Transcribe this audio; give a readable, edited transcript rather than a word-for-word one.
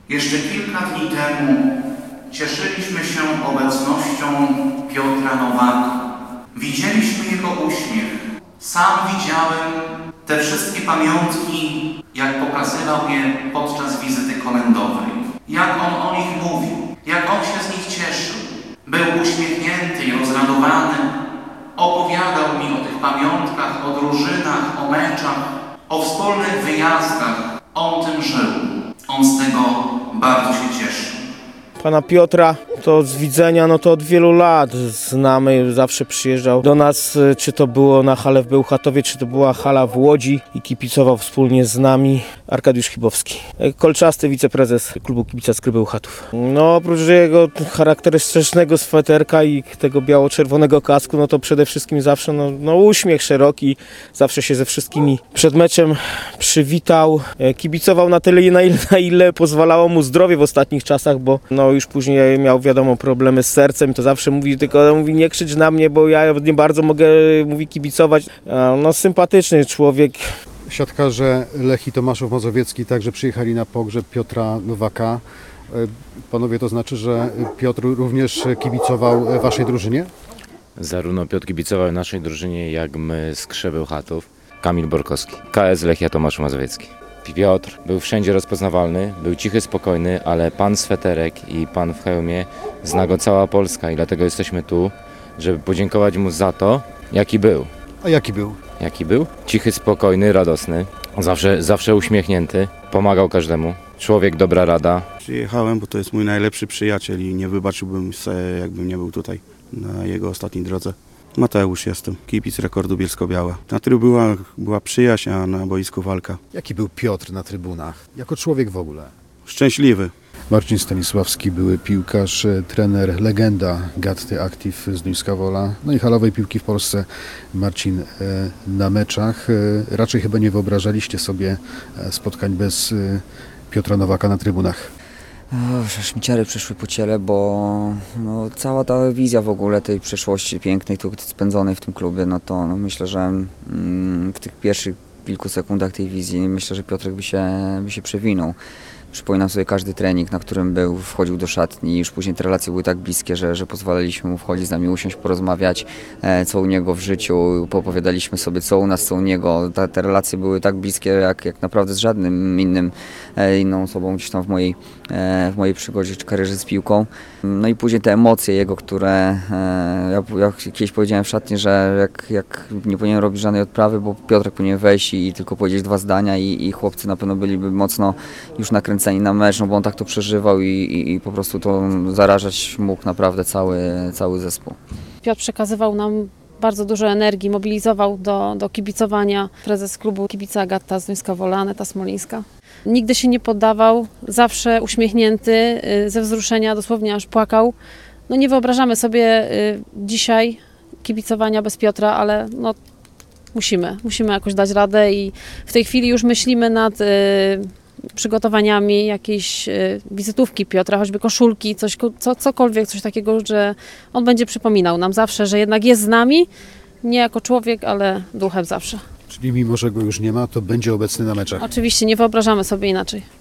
Jeszcze kilka dni temu cieszyliśmy się obecnością Piotra Nowaka. Widzieliśmy jego uśmiech. Sam widziałem te wszystkie pamiątki, jak pokazywał je podczas wizyty kolendowej. Jak on o nich mówił, jak on się z nich cieszył. Był uśmiechnięty i rozradowany. Opowiadał mi o tych pamiątkach, o drużynach, o meczach, o wspólnych wyjazdach. On tym żył. On z tego bardzo się cieszył. Pana Piotra to z widzenia, no to od wielu lat znamy, zawsze przyjeżdżał do nas, czy to było na halę w Bełchatowie, czy to była hala w Łodzi i kibicował wspólnie z nami Arkadiusz Chybowski, kolczasty wiceprezes klubu kibica Skry Bełchatów. No oprócz jego charakterystycznego sweterka i tego biało-czerwonego kasku, no to przede wszystkim zawsze no uśmiech szeroki, zawsze się ze wszystkimi przed meczem przywitał, kibicował na tyle, na ile pozwalało mu zdrowie w ostatnich czasach, bo no już później miał wiadomo problemy z sercem, to zawsze mówi, tylko mówi nie krzycz na mnie, bo ja nie bardzo mogę, mówi, kibicować. No sympatyczny człowiek. Siatkarze Lech i Tomaszów Mazowiecki także przyjechali na pogrzeb Piotra Nowaka. Panowie, to znaczy, że Piotr również kibicował waszej drużynie? Zarówno Piotr kibicował naszej drużynie, jak my z Skrzy Bełchatów. Kamil Borkowski, KS Lechia Tomaszów Mazowiecki. Piotr był wszędzie rozpoznawalny, był cichy, spokojny, ale pan sweterek i pan w hełmie zna go cała Polska i dlatego jesteśmy tu, żeby podziękować mu za to, jaki był. A jaki był? Jaki był? Cichy, spokojny, radosny, zawsze uśmiechnięty, pomagał każdemu. Człowiek, dobra rada. Przyjechałem, bo to jest mój najlepszy przyjaciel i nie wybaczyłbym sobie, jakbym nie był tutaj na jego ostatniej drodze. Mateusz jestem, kibic Rekordu Bielsko-Biała. Na trybu była przyjaźń, a na boisku walka. Jaki był Piotr na trybunach? Jako człowiek w ogóle? Szczęśliwy. Marcin Stanisławski, były piłkarz, trener, legenda Gatty Active z Duńska Wola. No i halowej piłki w Polsce. Marcin, na meczach raczej chyba nie wyobrażaliście sobie spotkań bez Piotra Nowaka na trybunach. Aż mi ciary przyszły po ciele, bo no, cała ta wizja w ogóle tej przeszłości pięknej, spędzonej w tym klubie, no to myślę, że w tych pierwszych kilku sekundach tej wizji myślę, że Piotrek by się przewinął. Przypominam sobie każdy trening, na którym wchodził do szatni i już później te relacje były tak bliskie, że pozwalaliśmy mu wchodzić z nami, usiąść, porozmawiać, co u niego w życiu, poopowiadaliśmy sobie, co u nas, co u niego. Te relacje były tak bliskie, jak naprawdę z żadnym inną osobą gdzieś tam w mojej przygodzie czy karierze z piłką. No i później te emocje jego, które ja kiedyś powiedziałem w szatni, że jak nie powinien robić żadnej odprawy, bo Piotrek powinien wejść i tylko powiedzieć 2 zdania i chłopcy na pewno byliby mocno już nakręceni na mecz, no bo on tak to przeżywał i po prostu to zarażać mógł naprawdę cały zespół. Piotr przekazywał nam bardzo dużo energii, mobilizował do kibicowania. Prezes klubu kibica Agatta z Duńska Wola, Aneta Smolińska. Nigdy się nie poddawał, zawsze uśmiechnięty, ze wzruszenia dosłownie aż płakał. No nie wyobrażamy sobie dzisiaj kibicowania bez Piotra, ale no musimy jakoś dać radę i w tej chwili już myślimy nad przygotowaniami jakiejś wizytówki Piotra, choćby koszulki, cokolwiek, coś takiego, że on będzie przypominał nam zawsze, że jednak jest z nami, nie jako człowiek, ale duchem zawsze. Czyli mimo, że go już nie ma, to będzie obecny na meczach? Oczywiście, nie wyobrażamy sobie inaczej.